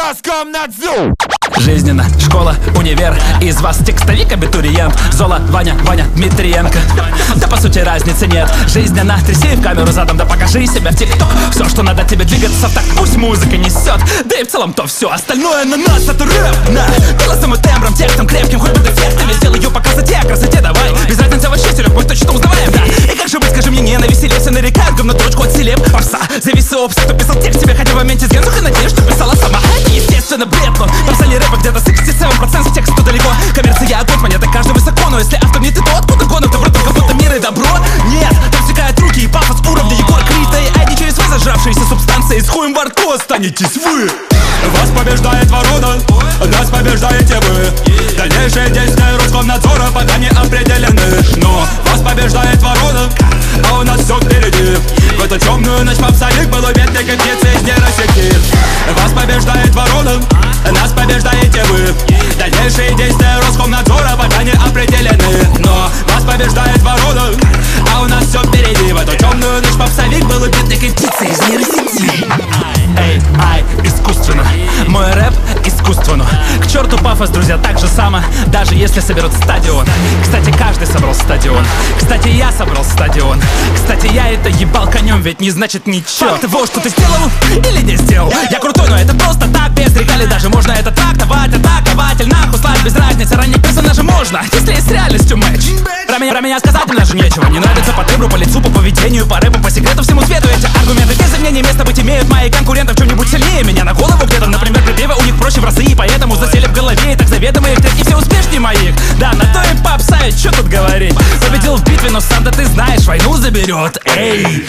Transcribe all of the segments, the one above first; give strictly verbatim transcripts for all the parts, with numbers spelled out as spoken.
Роскомнадзор. Жизненно, школа, универ. Из вас текстовик, абитуриент. Зола, Ваня, Ваня, Дмитриенко. Да по сути разницы нет. Жизненно, тряси в камеру задом, да покажи себя в тикток. Все, что надо тебе двигаться так, пусть музыка несет. Да и в целом то все остальное на нас, это рэп. На голосом и тембром, текстом крепким, хоть под эффектами. Сделаю по красоте, красоте давай. Без разницы вообще, Серег, мы точно узнаваем, да. И как же быть, скажи мне, не навеселье, все нарекают говно точку от селеб. Попса, зависи опса, кто писал текст тебе, хотя в моменте с гензух и надеюсь, что писала сама. Это естественно бред, но там стали рэпа где-то шестьдесят семь процентов текста, то далеко. Коммерция огонь, монета каждый высоко. Но если автор не ты, то откуда гонор? Добро только будто мир и добро. Нет, там стекают руки и пафос уровня Егора Крита. И айди через вы зажравшиеся субстанции с хуем во рту останетесь вы. Вас побеждает ворона, нас побеждаете вы. Дальнейшие действия Роскомнадзора пока не определены. Но вас побеждает ворона, а у нас все впереди. В эту темную ночь попсовик был убит некой птицей из нейросети. Вас побеждает ворона, нас побеждаете вы. Дальнейшие действия Роскомнадзора пока не определены. Но вас побеждает ворона, а у нас все впереди. В эту темную ночь попсовик был убит некой птицей из нейросети. Эй, ай, искусственно. Мой рэп искусственно. К черту пафос, друзья, так же само. Даже если соберут стадион. Кстати, каждый собрал стадион. Кстати, я собрал стадион. Кстати, я это ебал конем, ведь не значит ничего. Факт того, что ты сделал или не сделал. Я крутой, но это просто так, без регалий. Даже можно это трактовать, атакователь, нахуй слать, без разницы. Ранить персонажа можно, если есть с реальностью матч. Про меня, про меня сказать даже нечего. Не нравится по тембру, по лицу, по поведению, по рэпу, по секрету всему свету. Эти аргументы без сомнений место быть имеют. Мои конкуренты в чем-нибудь сильнее меня на голову где-то. Например, припевы у них проще в разы, и поэтому засели в голове. И так заведомо их треки все успешнее моих. Да, на то и попса, и чё тут говорить. Победил в битве, но сам-то ты знаешь, войну заберет. Эй,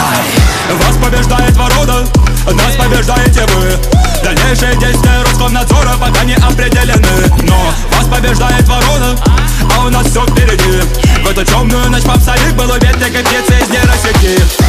ай. Вас побеждает ворона, нас побеждаете вы. Дальнейшие действия Роскомнадзора пока не определены. Но вас побеждает ворона, а у нас все впереди. В эту темную ночь попсовик был убит некой птицей из нейросети.